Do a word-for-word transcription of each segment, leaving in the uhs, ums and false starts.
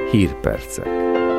Hírpercek.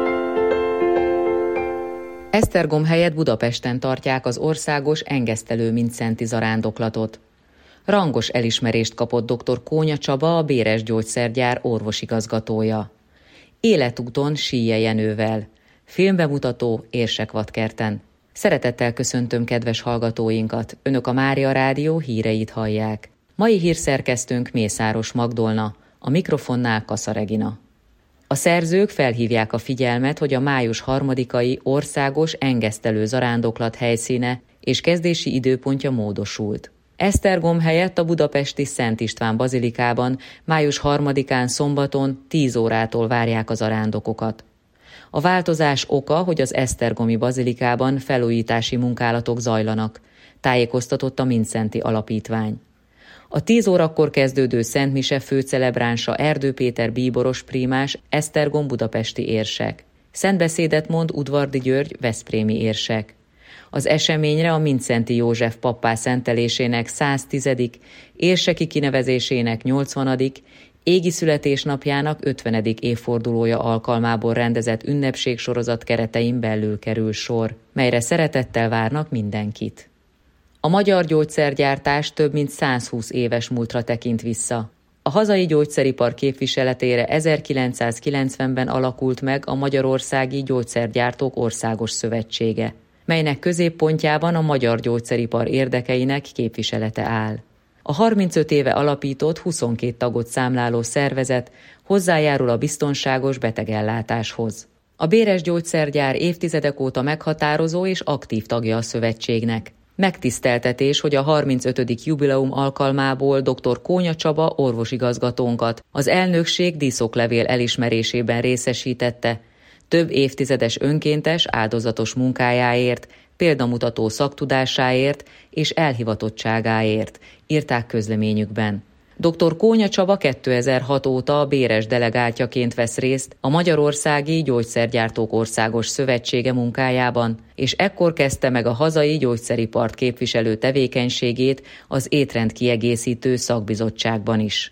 Esztergom helyett Budapesten tartják az országos engesztelő-mindszenti zarándoklatot. Rangos elismerést kapott dr. Kónya Csaba, a Béres Gyógyszergyár orvosigazgatója. Életúton Síje Jenővel. Filmbemutató Érsekvadkerten. Szeretettel köszöntöm kedves hallgatóinkat, Önök a Mária Rádió híreit hallják. Mai hírszerkesztőnk Mészáros Magdolna, a mikrofonnál Kassa Regina. A szerzők felhívják a figyelmet, hogy a május harmadikai országos engesztelő zarándoklat helyszíne és kezdési időpontja módosult. Esztergom helyett a budapesti Szent István bazilikában május harmadikán szombaton tíz órától várják a zarándokokat. A változás oka, hogy az esztergomi bazilikában felújítási munkálatok zajlanak, tájékoztatott a Mindszenti Alapítvány. A tíz órakor kezdődő szentmise főcelebránsa Erdő Péter bíboros prímás, esztergom budapesti érsek. Szentbeszédet mond Udvardi György veszprémi érsek. Az eseményre a Mindszenti József pappá szentelésének száztizedik, érseki kinevezésének nyolcvanadik, égi születésnapjának ötvenedik évfordulója alkalmából rendezett ünnepségsorozat keretein belül kerül sor, melyre szeretettel várnak mindenkit. A magyar gyógyszergyártás több mint százhúsz éves múltra tekint vissza. A hazai gyógyszeripar képviseletére ezerkilencszázkilencvenben alakult meg a Magyarországi Gyógyszergyártók Országos Szövetsége, melynek középpontjában a magyar gyógyszeripar érdekeinek képviselete áll. A harmincöt éve alapított, huszonkét tagot számláló szervezet hozzájárul a biztonságos betegellátáshoz. A Béres Gyógyszergyár évtizedek óta meghatározó és aktív tagja a szövetségnek. Megtiszteltetés, hogy a harmincötödik jubileum alkalmából dr. Kónya Csaba orvosigazgatónkat az elnökség díszoklevél elismerésében részesítette, több évtizedes önkéntes, áldozatos munkájáért, példamutató szaktudásáért és elhivatottságáért, írták közleményükben. dr. Kónya Csaba kétezer-hat óta a Béres delegáltjaként vesz részt a Magyarországi Gyógyszergyártók Országos Szövetsége munkájában, és ekkor kezdte meg a hazai gyógyszeripart képviselő tevékenységét az étrendkiegészítő szakbizottságban is.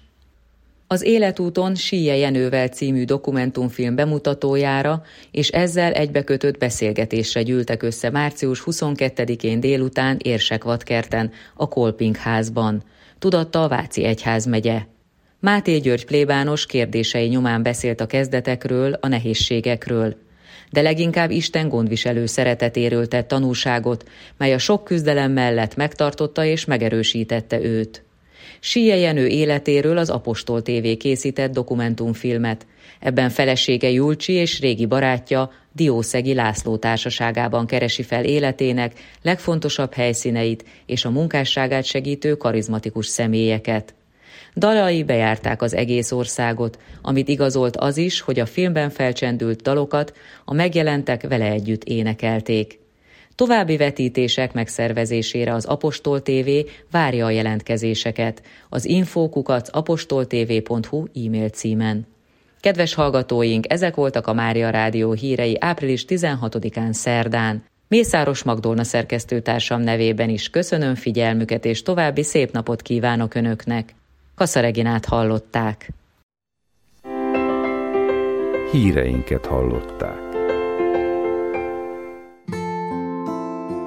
Az Életúton Síje Jenővel című dokumentumfilm bemutatójára és ezzel egybekötött beszélgetésre gyűltek össze március huszonkettedikén délután Érsekvadkerten, a Kolping házban, tudatta a Váci egyházmegye. Máté György plébános kérdései nyomán beszélt a kezdetekről, a nehézségekről, de leginkább Isten gondviselő szeretetéről tett tanúságot, mely a sok küzdelem mellett megtartotta és megerősítette őt. Síje Jenő életéről az Apostol té vé készített dokumentumfilmet. Ebben felesége Julcsi és régi barátja Diószegi László társaságában keresi fel életének legfontosabb helyszíneit és a munkásságát segítő karizmatikus személyeket. Dalai bejárták az egész országot, amit igazolt az is, hogy a filmben felcsendült dalokat a megjelentek vele együtt énekelték. További vetítések megszervezésére az Apostol té vé várja a jelentkezéseket az info kukac apostoltv pont hu e-mail címen. Kedves hallgatóink, ezek voltak a Mária Rádió hírei április tizenhatodikán szerdán. Mészáros Magdolna szerkesztőtársam nevében is köszönöm figyelmüket, és további szép napot kívánok Önöknek. Kassa Reginát hallották. Híreinket hallották.